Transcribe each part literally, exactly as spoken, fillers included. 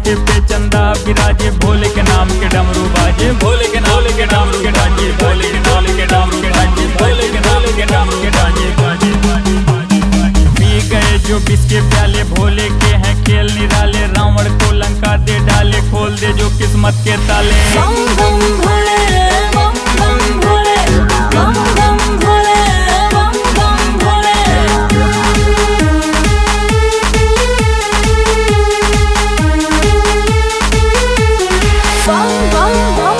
माथे पे चंदा विराजे, भोले के नाम के डमरू बाजे, भोले के नाम के डमरू के बाजे, भोले के नाम के डमरू के बाजे, भोले के नाम के डमरू के बाजे बाजे बाजे। पी गए जो विष के प्याले, भोले के हैं खेल निराले, रावण को लंका दे डाले, खोल दे जो किस्मत के ताले। बम बम भोले, बम बम भोले, बम बम भोले, बम बम भोले। बम बम बम,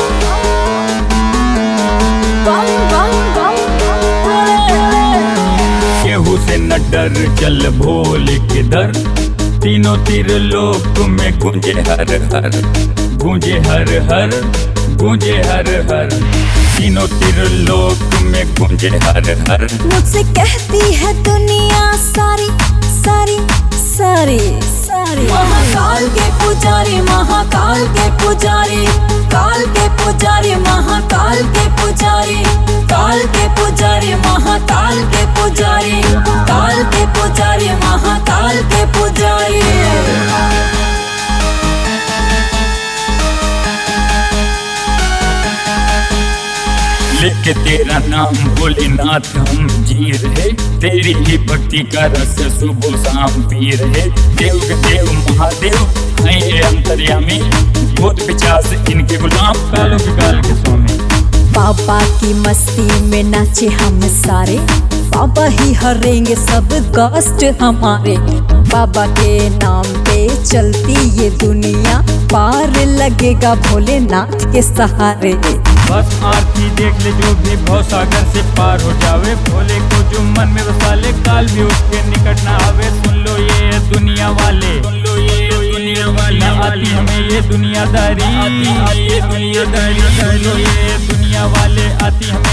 बम बम बम भोले। केहू से न डर चल भोले के दर, तीनों तीर लोक में गूंजे हर हर, गूंजे हर हर, गूंजे हर हर, तीनों तीर लोक में गूंजे हर हर। मुझसे कहती है दुनिया सारी सारी सारी सारी, महाकाल के पुजारी, महाकाल के पुजारी, काल के पुजारी, महाकाल के पुजारी, काल के पुजारी, महाकाल के पुजारी, काल के पुजारी, महाकाल के पुजारी। लेके तेरा नाम भोलेनाथ हम जी रहे, तेरी ही भक्ति का रस सुबह शाम पी रहे। देव के देव महादेव हैं ये अंतर्यामी, भूत पिशाच इनके गुलाम, कालों के काल के स्वामी। बाबा की मस्ती में नाचे हम सारे, बाबा ही हरेंगे सब कष्ट हमारे। बाबा के नाम पे चलती ये दुनिया, पार लगेगा भोलेनाथ के सहारे। बस आरती देख ले जो भी भव सागर से पार हो जावे, भोले को जो मन में बसा ले, काल भी उसके निकट ना आवे। सुन लो ये दुनिया वाले, सुन लो ये दुनिया वाले, आती हमें ये दुनियादारी, आती ये दुनियादारी, सुन लो ये दुनिया वाले, आती हमें